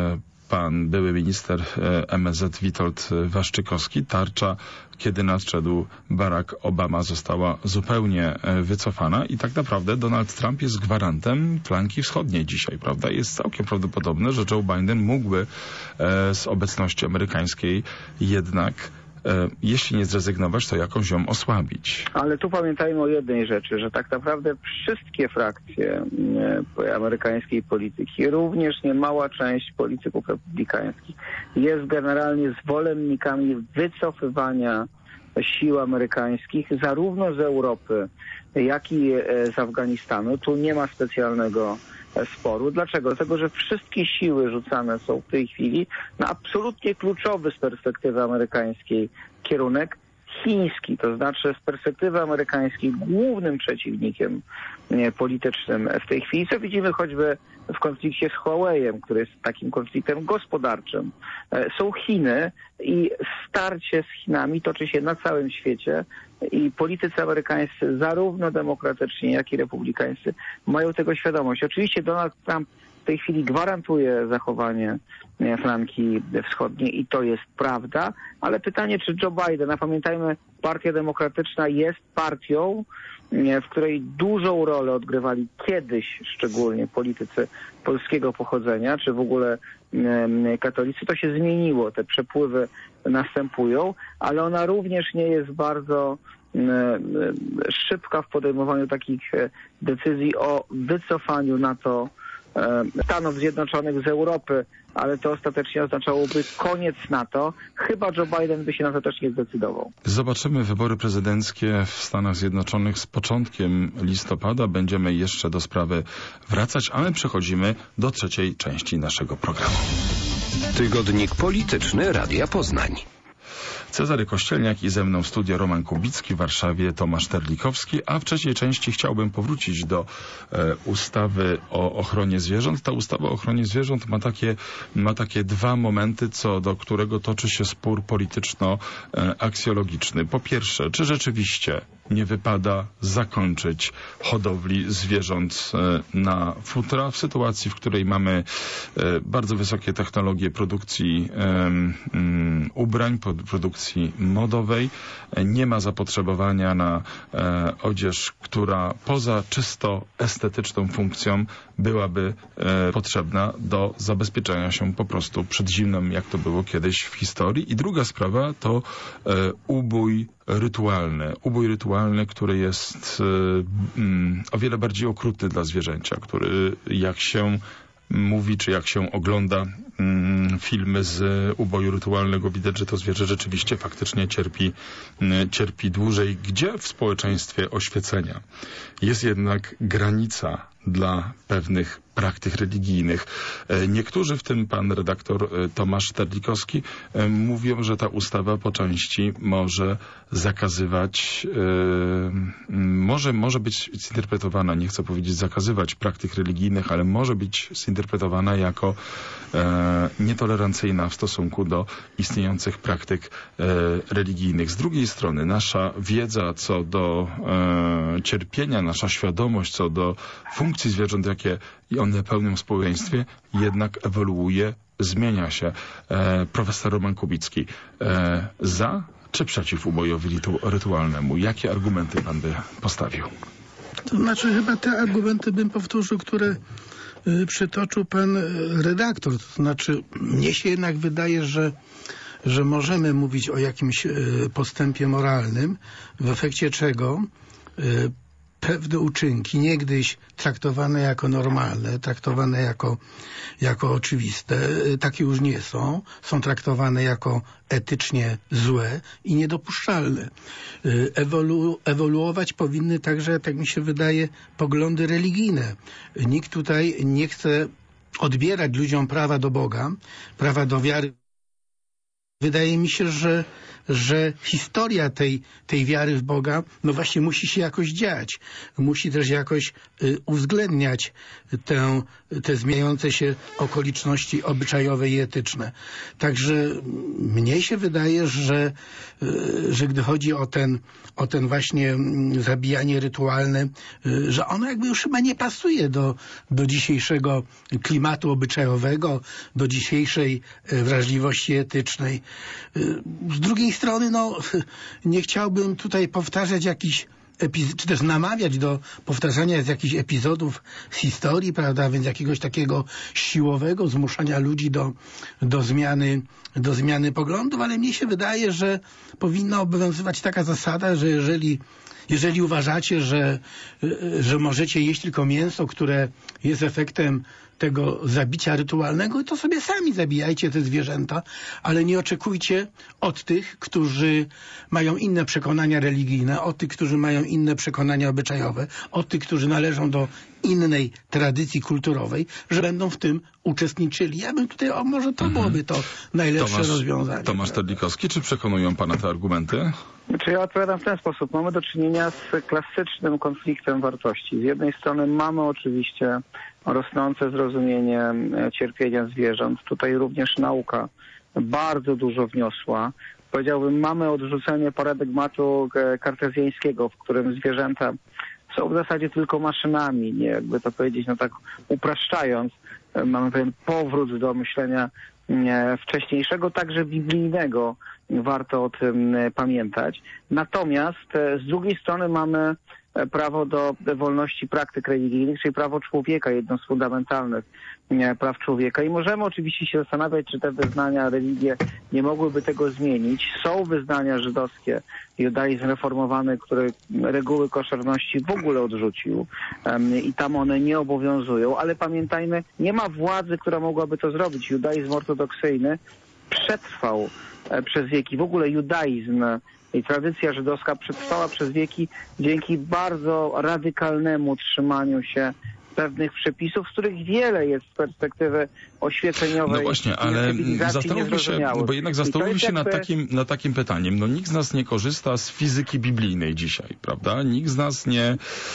pan były minister MSZ Witold Waszczykowski. Tarcza, kiedy nadszedł Barack Obama, została zupełnie wycofana i tak naprawdę Donald Trump jest gwarantem flanki wschodniej dzisiaj, prawda? Jest całkiem prawdopodobne, że Joe Biden mógłby z obecności amerykańskiej jednak jeśli nie zrezygnować, to jakoś ją osłabić. Ale tu pamiętajmy o jednej rzeczy, że tak naprawdę wszystkie frakcje amerykańskiej polityki, również niemała część polityków republikańskich, jest generalnie zwolennikami wycofywania sił amerykańskich zarówno z Europy, jak i z Afganistanu. Tu nie ma specjalnego sporu. Dlaczego? Dlatego, że wszystkie siły rzucane są w tej chwili na absolutnie kluczowy z perspektywy amerykańskiej kierunek chiński, to znaczy z perspektywy amerykańskiej głównym przeciwnikiem politycznym w tej chwili, co widzimy choćby w konflikcie z Huawei'em, który jest takim konfliktem gospodarczym. Są Chiny i starcie z Chinami toczy się na całym świecie i politycy amerykańscy, zarówno demokratyczni, jak i republikańscy, mają tego świadomość. Oczywiście Donald Trump w tej chwili gwarantuje zachowanie flanki wschodniej i to jest prawda, ale pytanie, czy Joe Biden, a pamiętajmy, Partia Demokratyczna jest partią, w której dużą rolę odgrywali kiedyś szczególnie politycy polskiego pochodzenia, czy w ogóle katolicy, to się zmieniło, te przepływy następują, ale ona również nie jest bardzo szybka w podejmowaniu takich decyzji o wycofaniu NATO Stanów Zjednoczonych z Europy, ale to ostatecznie oznaczałoby koniec NATO, chyba Joe Biden by się na to też nie zdecydował. Zobaczymy wybory prezydenckie w Stanach Zjednoczonych z początkiem listopada. Będziemy jeszcze do sprawy wracać, a my przechodzimy do trzeciej części naszego programu. Tygodnik polityczny Radia Poznań. Cezary Kościelniak i ze mną w studio Roman Kubicki, w Warszawie Tomasz Terlikowski, a w trzeciej części chciałbym powrócić do ustawy o ochronie zwierząt. Ta ustawa o ochronie zwierząt ma takie dwa momenty, co do którego toczy się spór polityczno-aksjologiczny. Po pierwsze, czy rzeczywiście nie wypada zakończyć hodowli zwierząt na futra w sytuacji, w której mamy bardzo wysokie technologie produkcji ubrań, produkcji modowej. Nie ma zapotrzebowania na odzież, która poza czysto estetyczną funkcją byłaby potrzebna do zabezpieczenia się po prostu przed zimnem, jak to było kiedyś w historii. I druga sprawa to ubój rytualny. Ubój rytualny, który jest o wiele bardziej okrutny dla zwierzęcia, który jak się mówi, czy jak się ogląda filmy z uboju rytualnego, widać, że to zwierzę rzeczywiście faktycznie cierpi dłużej. Gdzie w społeczeństwie oświecenia jest jednak granica dla pewnych praktyk religijnych? Niektórzy, w tym pan redaktor Tomasz Terlikowski, mówią, że ta ustawa po części może zakazywać, może być zinterpretowana, nie chcę powiedzieć zakazywać praktyk religijnych, ale może być zinterpretowana jako nietolerancyjna w stosunku do istniejących praktyk religijnych. Z drugiej strony nasza wiedza co do cierpienia, nasza świadomość co do funkcji zwierząt, jakie one pełnią w społeczeństwie, jednak ewoluuje, zmienia się. Profesor Roman Kubicki, za czy przeciw ubojowi rytualnemu? Jakie argumenty pan by postawił? To znaczy chyba te argumenty bym powtórzył, które przytoczył pan redaktor. To znaczy mnie się jednak wydaje, że możemy mówić o jakimś postępie moralnym, w efekcie czego pewne uczynki, niegdyś traktowane jako normalne, traktowane jako oczywiste, takie już nie są. Są traktowane jako etycznie złe i niedopuszczalne. Ewoluować powinny także, tak mi się wydaje, poglądy religijne. Nikt tutaj nie chce odbierać ludziom prawa do Boga, prawa do wiary. Wydaje mi się, że historia tej wiary w Boga, no właśnie musi się jakoś dziać. Musi też jakoś uwzględniać te zmieniające się okoliczności obyczajowe i etyczne. Także mnie się wydaje, że gdy chodzi o ten właśnie zabijanie rytualne, że ono jakby już chyba nie pasuje do dzisiejszego klimatu obyczajowego, do dzisiejszej wrażliwości etycznej. Z drugiej strony, no, nie chciałbym tutaj powtarzać jakichś czy też namawiać do powtarzania jakichś epizodów z historii, prawda, więc jakiegoś takiego siłowego zmuszania ludzi do zmiany poglądów, ale mnie się wydaje, że powinna obowiązywać taka zasada, że jeżeli uważacie, że możecie jeść tylko mięso, które jest efektem tego zabicia rytualnego, to sobie sami zabijajcie te zwierzęta, ale nie oczekujcie od tych, którzy mają inne przekonania religijne, od tych, którzy mają inne przekonania obyczajowe, od tych, którzy należą do innej tradycji kulturowej, że będą w tym uczestniczyli. Ja bym tutaj, może to byłoby to najlepsze rozwiązanie. Tomasz Terlikowski, czy przekonują pana te argumenty? Znaczy ja odpowiadam w ten sposób. Mamy do czynienia z klasycznym konfliktem wartości. Z jednej strony mamy oczywiście rosnące zrozumienie cierpienia zwierząt. Tutaj również nauka bardzo dużo wniosła. Powiedziałbym, mamy odrzucenie paradygmatu kartezjańskiego, w którym zwierzęta są w zasadzie tylko maszynami, nie jakby to powiedzieć, no tak upraszczając. Mamy pewien powrót do myślenia wcześniejszego, także biblijnego. Warto o tym pamiętać. Natomiast z drugiej strony mamy prawo do wolności praktyk religijnych, czyli prawo człowieka, jedno z fundamentalnych praw człowieka. I możemy oczywiście się zastanawiać, czy te wyznania, religie nie mogłyby tego zmienić. Są wyznania żydowskie, judaizm reformowany, który reguły koszerności w ogóle odrzucił i tam one nie obowiązują, ale pamiętajmy, nie ma władzy, która mogłaby to zrobić. Judaizm ortodoksyjny przetrwał przez wieki. W ogóle judaizm i tradycja żydowska przetrwała przez wieki dzięki bardzo radykalnemu trzymaniu się pewnych przepisów, z których wiele jest z perspektywy oświeceniowej. No właśnie, ale zastanówmy się, bo jednak zastanówmy się nad takim pytaniem. No nikt z nas nie korzysta z fizyki biblijnej dzisiaj, prawda? Nikt z nas nie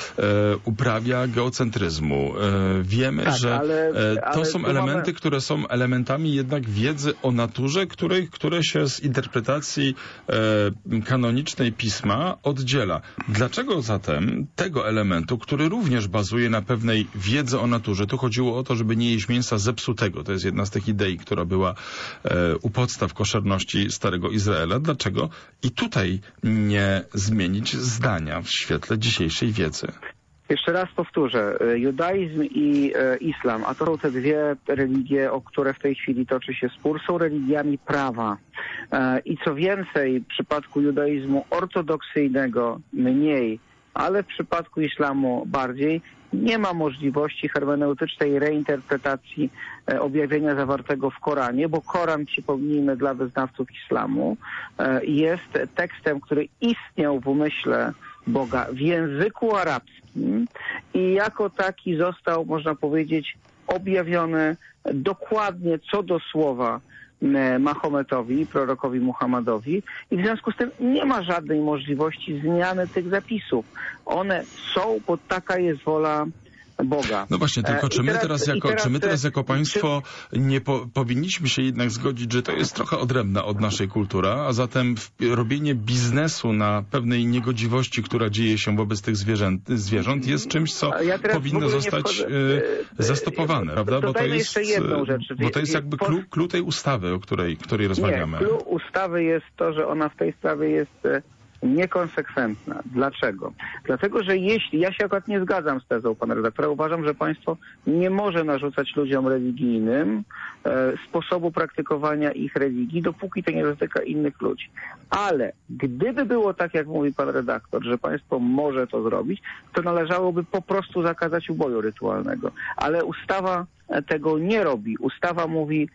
uprawia geocentryzmu. Wiemy, że to są elementy, które są elementami jednak wiedzy o naturze, które się z interpretacji kanonicznej Pisma oddziela. Dlaczego zatem tego elementu, który również bazuje na pewnej wiedzy o naturze, tu chodziło o to, żeby nie jeść mięsa zepsutego. To jest jedna z tych idei, która była u podstaw koszerności Starego Izraela. Dlaczego i tutaj nie zmienić zdania w świetle dzisiejszej wiedzy? Jeszcze raz powtórzę, judaizm i islam, a to są te dwie religie, o które w tej chwili toczy się spór, są religiami prawa. I co więcej, w przypadku judaizmu ortodoksyjnego mniej, ale w przypadku islamu bardziej, nie ma możliwości hermeneutycznej reinterpretacji objawienia zawartego w Koranie, bo Koran, przypomnijmy dla wyznawców islamu, jest tekstem, który istniał w umyśle Boga w języku arabskim i jako taki został, można powiedzieć, objawiony dokładnie co do słowa Mahometowi, prorokowi Muhammadowi i w związku z tym nie ma żadnej możliwości zmiany tych zapisów. One są, bo taka jest wola Boga. No właśnie, tylko czy my teraz jako państwo nie powinniśmy się jednak zgodzić, że to jest trochę odrębna od naszej kultury, a zatem robienie biznesu na pewnej niegodziwości, która dzieje się wobec tych zwierząt jest czymś, co powinno zostać zastopowane, prawda? Bo to jest jakby clue tej ustawy, o której rozmawiamy. Nie, clue ustawy jest to, że ona w tej sprawie jest niekonsekwentna. Dlaczego? Dlatego, że jeśli, ja się akurat nie zgadzam z tezą pana redaktora, uważam, że państwo nie może narzucać ludziom religijnym sposobu praktykowania ich religii, dopóki to nie dotyka innych ludzi. Ale gdyby było tak, jak mówi pan redaktor, że państwo może to zrobić, to należałoby po prostu zakazać uboju rytualnego. Ale ustawa tego nie robi. Ustawa mówi,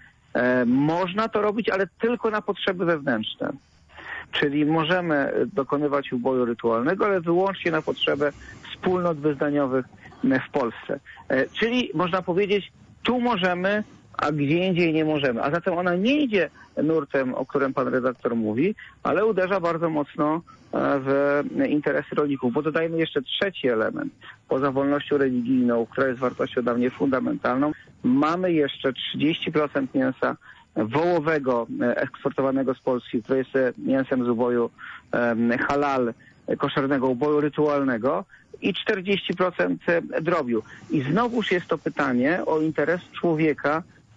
można to robić, ale tylko na potrzeby wewnętrzne. Czyli możemy dokonywać uboju rytualnego, ale wyłącznie na potrzebę wspólnot wyznaniowych w Polsce. Czyli można powiedzieć, tu możemy, a gdzie indziej nie możemy. A zatem ona nie idzie nurtem, o którym pan redaktor mówi, ale uderza bardzo mocno w interesy rolników. Bo dodajmy jeszcze trzeci element. Poza wolnością religijną, która jest wartością dla mnie fundamentalną, mamy jeszcze 30% mięsa wołowego eksportowanego z Polski, które jest mięsem z uboju halal, koszernego uboju rytualnego i 40% drobiu. I znowuż jest to pytanie o interes człowieka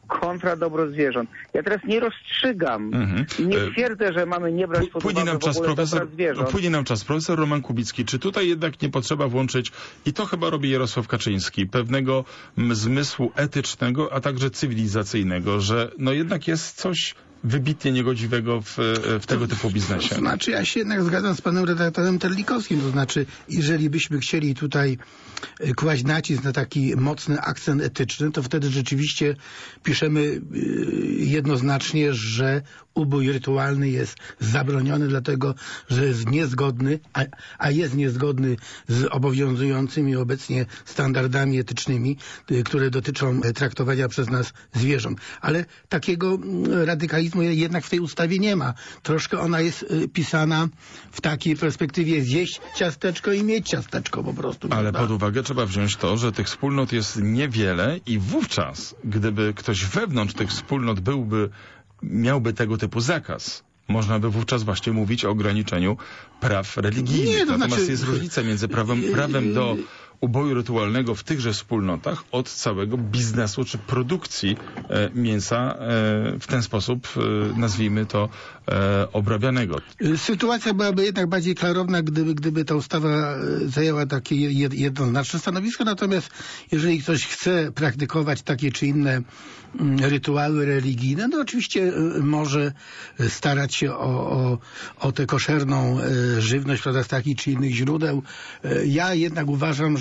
kontra dobro zwierząt. Ja teraz nie rozstrzygam i nie twierdzę, że mamy nie brać pod uwagę w ogóle dobra zwierząt. Płynie nam czas. Profesor Roman Kubicki, czy tutaj jednak nie potrzeba włączyć, i to chyba robi Jarosław Kaczyński, pewnego zmysłu etycznego, a także cywilizacyjnego, że no jednak jest coś wybitnie niegodziwego w tego typu biznesie? To znaczy, ja się jednak zgadzam z panem redaktorem Terlikowskim. To znaczy, jeżeli byśmy chcieli tutaj kłaść nacisk na taki mocny akcent etyczny, to wtedy rzeczywiście piszemy jednoznacznie, że ubój rytualny jest zabroniony, dlatego że jest niezgodny, a jest niezgodny z obowiązującymi obecnie standardami etycznymi, które dotyczą traktowania przez nas zwierząt. Ale takiego radykalizmu jednak w tej ustawie nie ma. Troszkę ona jest pisana w takiej perspektywie zjeść ciasteczko i mieć ciasteczko po prostu. Ale prawda? pod uwagę trzeba wziąć to, że tych wspólnot jest niewiele i wówczas, gdyby ktoś wewnątrz tych wspólnot miałby tego typu zakaz, można by wówczas właśnie mówić o ograniczeniu praw religijnych. Nie, to Natomiast znaczy... jest różnica między prawem do uboju rytualnego w tychże wspólnotach od całego biznesu czy produkcji mięsa w ten sposób, nazwijmy to, obrabianego. Sytuacja byłaby jednak bardziej klarowna, gdyby ta ustawa zajęła takie jednoznaczne stanowisko. Natomiast jeżeli ktoś chce praktykować takie czy inne rytuały religijne, no oczywiście może starać się o tę koszerną żywność, prawda, z takich czy innych źródeł. Ja jednak uważam,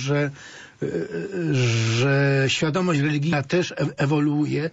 że świadomość religijna też ewoluuje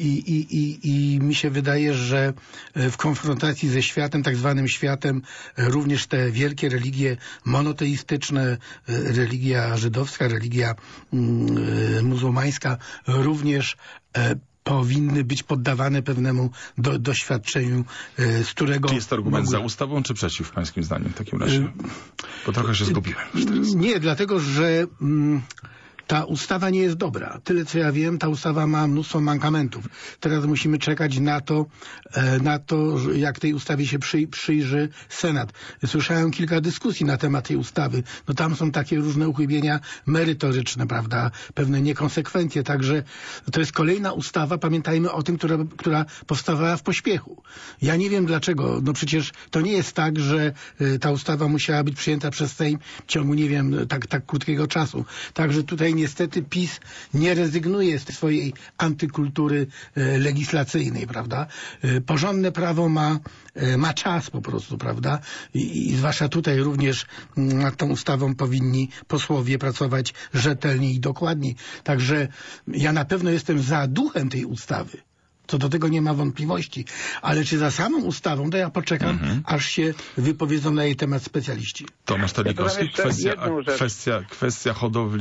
i mi się wydaje, że w konfrontacji ze światem, tak zwanym światem, również te wielkie religie monoteistyczne, religia żydowska, religia muzułmańska również powinny być poddawane pewnemu doświadczeniu, z którego... Czy jest to argument za ustawą, czy przeciw, pańskim zdaniem, w takim razie? Bo trochę się zgubiłem. Nie, dlatego, że ta ustawa nie jest dobra. Tyle, co ja wiem, ta ustawa ma mnóstwo mankamentów. Teraz musimy czekać na to, jak tej ustawie się przyjrzy Senat. Słyszałem kilka dyskusji na temat tej ustawy. No tam są takie różne uchybienia merytoryczne, prawda? Pewne niekonsekwencje. Także to jest kolejna ustawa, pamiętajmy o tym, która powstawała w pośpiechu. Ja nie wiem dlaczego. No przecież to nie jest tak, że ta ustawa musiała być przyjęta przez Sejm w ciągu, nie wiem, tak krótkiego czasu. Także tutaj niestety PiS nie rezygnuje z swojej antykultury legislacyjnej, prawda? Porządne prawo ma czas po prostu, prawda? I zwłaszcza tutaj również nad tą ustawą powinni posłowie pracować rzetelnie i dokładnie. Także ja na pewno jestem za duchem tej ustawy. Co do tego nie ma wątpliwości. Ale czy za samą ustawą, to ja poczekam, aż się wypowiedzą na jej temat specjaliści. Tomasz Terlikowski, kwestia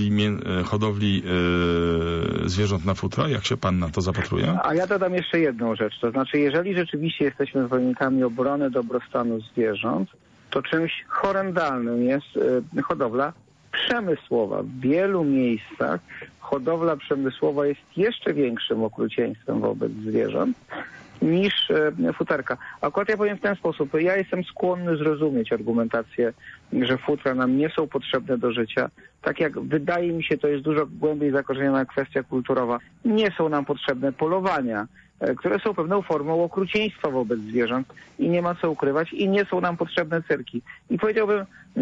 hodowli zwierząt na futra. Jak się pan na to zapatruje? A ja dodam jeszcze jedną rzecz. To znaczy, jeżeli rzeczywiście jesteśmy zwolennikami obrony dobrostanu zwierząt, to czymś horrendalnym jest hodowla przemysłowa. W wielu miejscach hodowla przemysłowa jest jeszcze większym okrucieństwem wobec zwierząt niż futerka. Akurat ja powiem w ten sposób. Ja jestem skłonny zrozumieć argumentację, że futra nam nie są potrzebne do życia. Tak jak wydaje mi się, to jest dużo głębiej zakorzeniona kwestia kulturowa. Nie są nam potrzebne polowania, które są pewną formą okrucieństwa wobec zwierząt i nie ma co ukrywać, i nie są nam potrzebne cyrki. I powiedziałbym,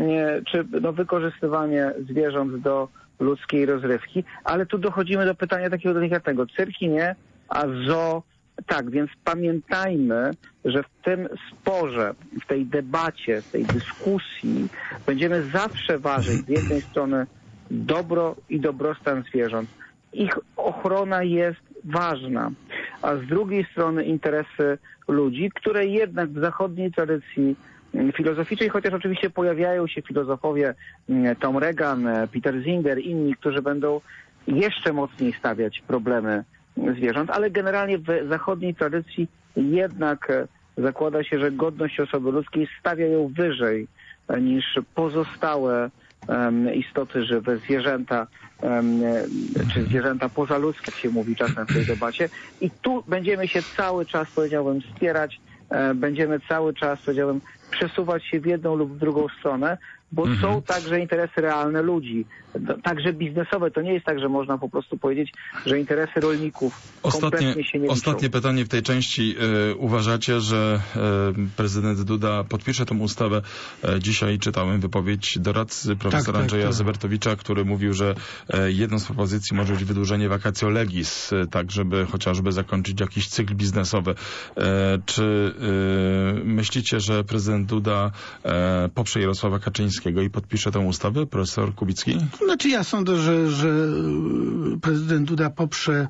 wykorzystywanie zwierząt do ludzkiej rozrywki, ale tu dochodzimy do pytania takiego delikatnego. Cyrki nie, a zoo tak, więc pamiętajmy, że w tym sporze, w tej debacie, w tej dyskusji będziemy zawsze ważyć z jednej strony dobro i dobrostan zwierząt. Ich ochrona jest ważna, a z drugiej strony interesy ludzi, które jednak w zachodniej tradycji filozoficznej, chociaż oczywiście pojawiają się filozofowie Tom Regan, Peter Singer, inni, którzy będą jeszcze mocniej stawiać problemy zwierząt, ale generalnie w zachodniej tradycji jednak zakłada się, że godność osoby ludzkiej stawia ją wyżej niż pozostałe istoty żywe, zwierzęta, czy zwierzęta pozaludzkie, jak się mówi czasem w tej debacie. I tu będziemy się cały czas, powiedziałbym, spierać, będziemy cały czas, powiedziałbym, przesuwać się w jedną lub w drugą stronę, bo są także interesy realne ludzi, także biznesowe. To nie jest tak, że można po prostu powiedzieć, że interesy rolników kompletnie się nie liczą. Ostatnie pytanie w tej części. Uważacie, że prezydent Duda podpisze tę ustawę? Dzisiaj czytałem wypowiedź doradcy profesora Andrzeja Zybertowicza, który mówił, że jedną z propozycji może być wydłużenie vacatio legis, tak żeby chociażby zakończyć jakiś cykl biznesowy. Czy myślicie, że prezydent Duda poprze Jarosława Kaczyńskiego i podpisze tę ustawę? Profesor Kubicki? Znaczy ja sądzę, że prezydent Duda poprze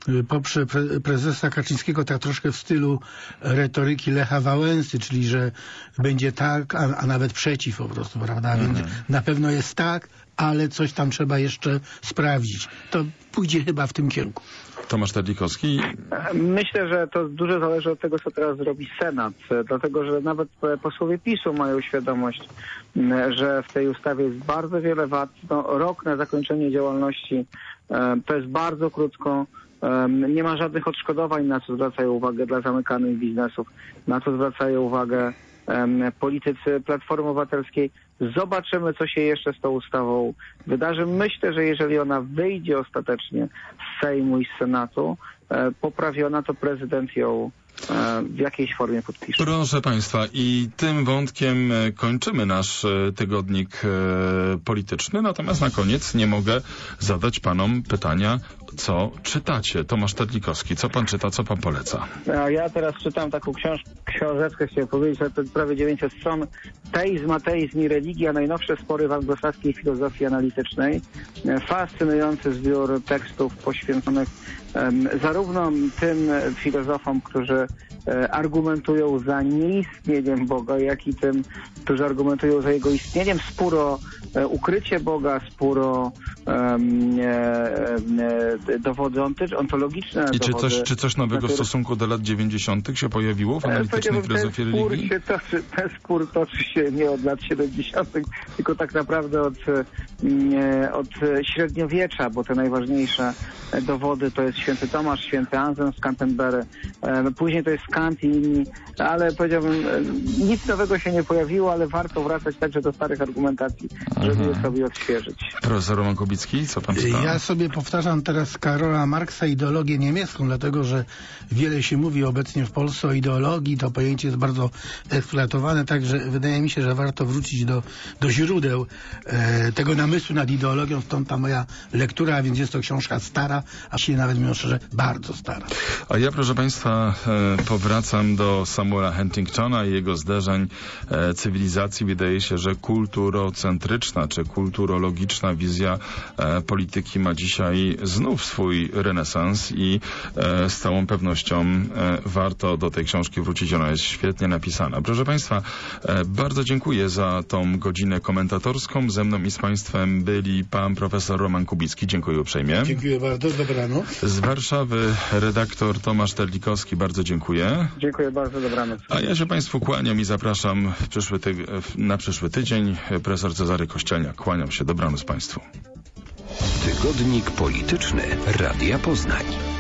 prezesa Kaczyńskiego tak troszkę w stylu retoryki Lecha Wałęsy, czyli że będzie tak, a nawet przeciw po prostu, prawda? Więc na pewno jest tak, ale coś tam trzeba jeszcze sprawdzić. To pójdzie chyba w tym kierunku. Tomasz Terlikowski. Myślę, że to dużo zależy od tego, co teraz zrobi Senat, dlatego że nawet posłowie PiS-u mają świadomość, że w tej ustawie jest bardzo wiele wad. Rok na zakończenie działalności to jest bardzo krótko. Nie ma żadnych odszkodowań, na co zwracają uwagę dla zamykanych biznesów, na co zwracają uwagę politycy Platformy Obywatelskiej. Zobaczymy, co się jeszcze z tą ustawą wydarzy. Myślę, że jeżeli ona wyjdzie ostatecznie z Sejmu i z Senatu poprawiona, to prezydent ją w jakiejś formie podpisze. Proszę Państwa, i tym wątkiem kończymy nasz tygodnik polityczny, natomiast na koniec nie mogę zadać Panom pytania, co czytacie. Tomasz Terlikowski, co Pan czyta, co Pan poleca? Ja teraz czytam taką książeczkę, chciałem powiedzieć, to prawie 900 stron. Teizm, ateizm i religia, najnowsze spory w anglosaskiej filozofii analitycznej. Fascynujący zbiór tekstów poświęconych zarówno tym filozofom, którzy argumentują za nieistnieniem Boga, jak i tym, którzy argumentują za jego istnieniem. Spór o ukrycie Boga, spór o dowody ontologiczne. I czy coś nowego w stosunku do lat 90. się pojawiło w analitycznej filozofii religii? Ten spór toczy się nie od lat 70., tylko tak naprawdę od średniowiecza, bo te najważniejsze dowody to jest święty Tomasz, święty Anselm z Canterbury, później to jest Kant i inni, ale powiedziałbym, nic nowego się nie pojawiło, ale warto wracać także do starych argumentacji, żeby je sobie odświeżyć. Profesor Roman Kubicki, co pan czyta? Ja sobie powtarzam teraz Karola Marksa ideologię niemiecką, dlatego że wiele się mówi obecnie w Polsce o ideologii, to pojęcie jest bardzo eksploatowane, także wydaje mi się, że warto wrócić do źródeł tego namysłu nad ideologią, stąd ta moja lektura, a więc jest to książka stara, a się nawet mówiąc szczerze, bardzo stara. A ja, proszę Państwa, powracam do Samuela Huntingtona i jego zderzeń cywilizacji. Wydaje się, że kulturocentryczna czy kulturologiczna wizja polityki ma dzisiaj znów swój renesans i z całą pewnością warto do tej książki wrócić. Ona jest świetnie napisana. Proszę Państwa, bardzo dziękuję za tą godzinę komentatorską. Ze mną i z Państwem byli pan profesor Roman Kubicki. Dziękuję uprzejmie. Dziękuję bardzo. Dobranoc. Z Warszawy redaktor Tomasz Terlikowski. Bardzo dziękuję. Dziękuję bardzo. Dobranoc. A ja się Państwu kłaniam i zapraszam na przyszły tydzień. Profesor Cezary Kościelniak. Kłaniam się. Dobranoc Państwu. Tygodnik polityczny Radia Poznań.